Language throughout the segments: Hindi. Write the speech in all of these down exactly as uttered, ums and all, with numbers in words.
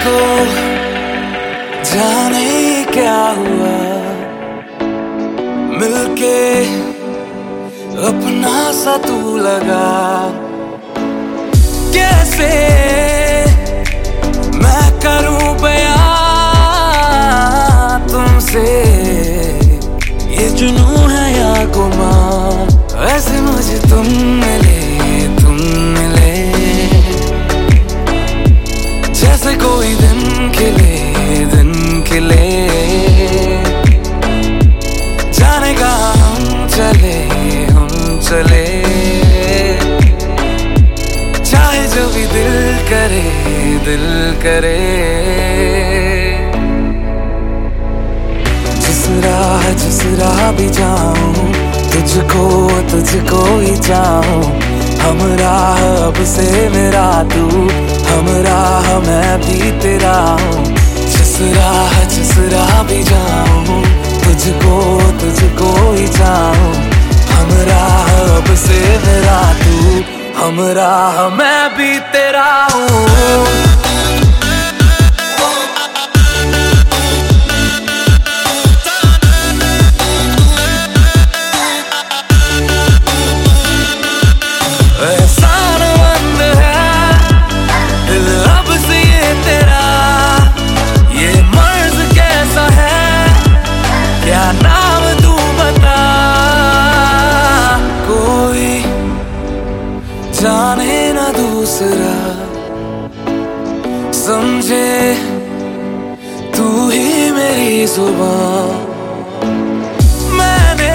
को जाने क्या हुआ, मिलके अपना सा तू लगा। कैसे मैं करूं बयां तुमसे, ये जुनून है या गुमान। ऐसे मुझे तुम मिले, तुम मिले, जैसे कोई दिन खिले, दिन खिले। जाने कहाँ हम चले, हम चले, चाहे जो भी दिल करे, दिल करे। जिस राह जिस राह भी जाऊं, तुझको तुझको ही चाहूं। हम राह अब से मेरा तू, हम राह मैं भी तेरा हूँ। जिस राह जिस राह भी जाऊं, तुझको तुझको ही चाहूं। हम राह अब से मेरा तू, हम राह मैं भी तेरा हूँ। जाने ना दूसरा समझे तू ही मेरी जुबान। मैंने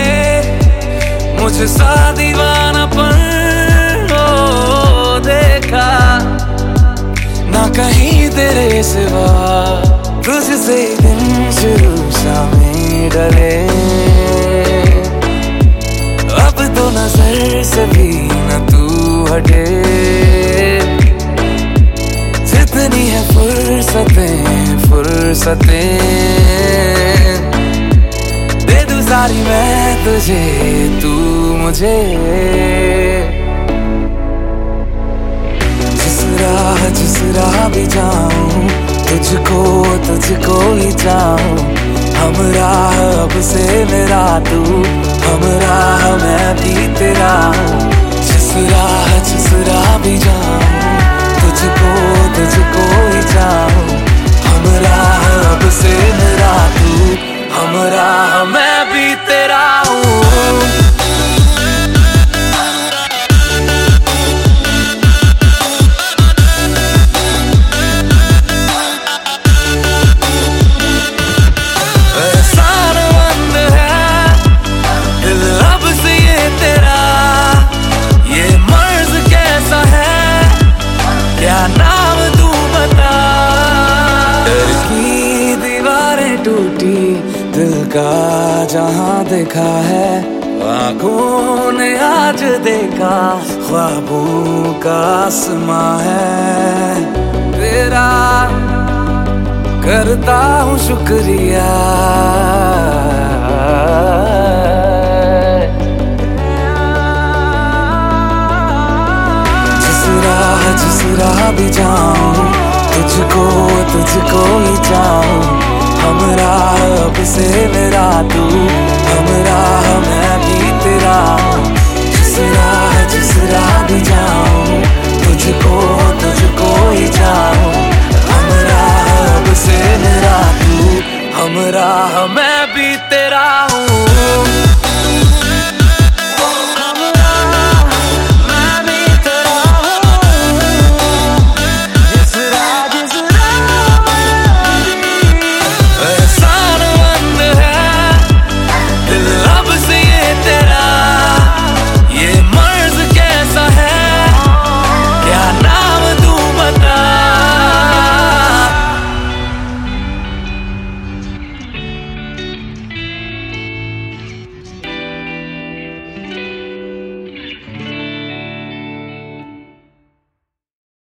मुझे सा दीवानापन हो देखा, ना कहीं तेरे सिवा। तुझसे दिन शुरू शामें डले, अब तो नजर से भी न तू हटे। जितनी है फुर्सतें फुर्सतें, दे दूं सारी मैं तुझे, तू मुझे। जिस राह जिस राह भी जाऊं, तुझको तुझको ही चाहूं। हम राह अब से मेरा तू, हम राह मैं भी तेरा हूँ। जिस राह जिस राह भी जाऊं, तुझको तुझको ही चाहूं। हम राह अब से मेरा तू, हम राह मैं भी तेरा हूँ। दिल का जहां देखा है, आँखों ने आज देखा। ख्वाबों का आसमां है तेरा, करता हूँ शुक्रिया। जिस राह जिस राह भी जाऊं, तुझको तुझको ही चाहूं। हम राह अब से मेरा तू, हम राह मैं भी तेरा हूँ। जिस राह